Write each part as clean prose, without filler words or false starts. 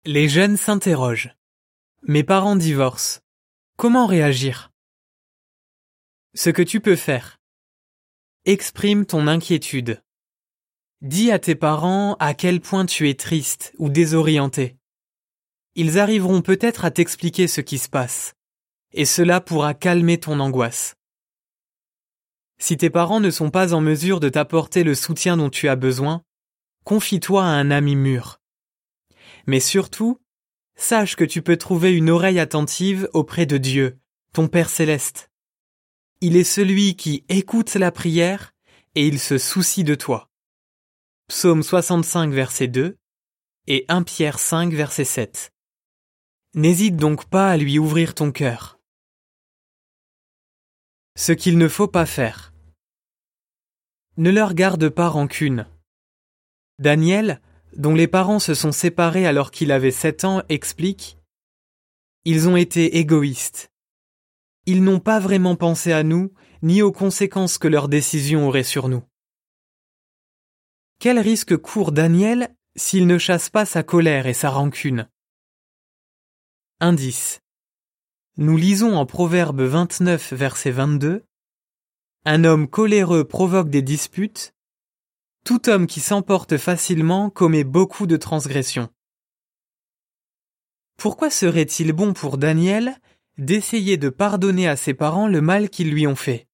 Les jeunes s'interrogent. Mes parents divorcent. Comment réagir? Ce que tu peux faire. Exprime ton inquiétude. Dis à tes parents à quel point tu es triste ou désorienté. Ils arriveront peut-être à t'expliquer ce qui se passe, et cela pourra calmer ton angoisse. Si tes parents ne sont pas en mesure de t'apporter le soutien dont tu as besoin, confie-toi à un ami mûr. Mais surtout, sache que tu peux trouver une oreille attentive auprès de Dieu, ton Père céleste. Il est celui qui écoute la prière et il se soucie de toi. Psaume 65 verset 2 et 1 Pierre 5 verset 7. N'hésite donc pas à lui ouvrir ton cœur. Ce qu'il ne faut pas faire. Ne leur garde pas rancune. Daniel, dont les parents se sont séparés alors qu'il avait 7 ans, explique « Ils ont été égoïstes. Ils n'ont pas vraiment pensé à nous, ni aux conséquences que leur décision aurait sur nous. » Quel risque court Daniel s'il ne chasse pas sa colère et sa rancune? Indice. Nous lisons en Proverbe 29, verset 22 « Un homme coléreux provoque des disputes. Tout homme qui s'emporte facilement commet beaucoup de transgressions. » Pourquoi serait-il bon pour Daniel d'essayer de pardonner à ses parents le mal qu'ils lui ont fait?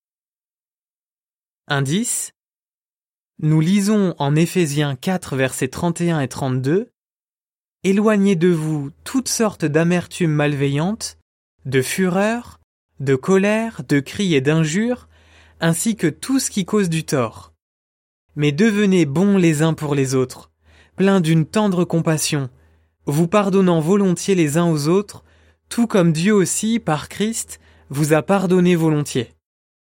Indice. Nous lisons en Éphésiens 4, versets 31 et 32 « Éloignez de vous toutes sortes d'amertumes malveillantes, de fureur, de colère, de cris et d'injures, ainsi que tout ce qui cause du tort. Mais devenez bons les uns pour les autres, pleins d'une tendre compassion, vous pardonnant volontiers les uns aux autres, tout comme Dieu aussi, par Christ, vous a pardonné volontiers. »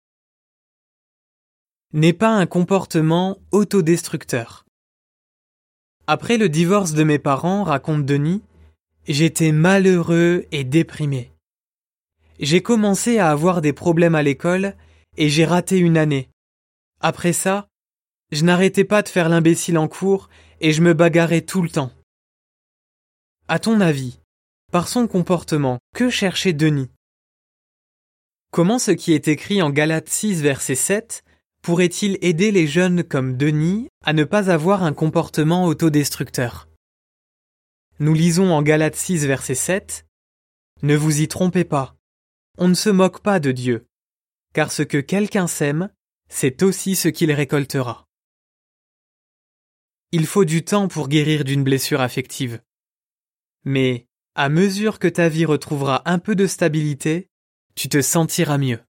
N'est pas un comportement autodestructeur. Après le divorce de mes parents, raconte Denis, j'étais malheureux et déprimé. J'ai commencé à avoir des problèmes à l'école et j'ai raté une année. Après ça, je n'arrêtais pas de faire l'imbécile en cours et je me bagarrais tout le temps. À ton avis, par son comportement, que cherchait Denis? Comment ce qui est écrit en Galates 6 verset 7 pourrait-il aider les jeunes comme Denis à ne pas avoir un comportement autodestructeur? Nous lisons en Galates 6 verset 7 « Ne vous y trompez pas, on ne se moque pas de Dieu, car ce que quelqu'un sème, c'est aussi ce qu'il récoltera. » Il faut du temps pour guérir d'une blessure affective. Mais, à mesure que ta vie retrouvera un peu de stabilité, tu te sentiras mieux.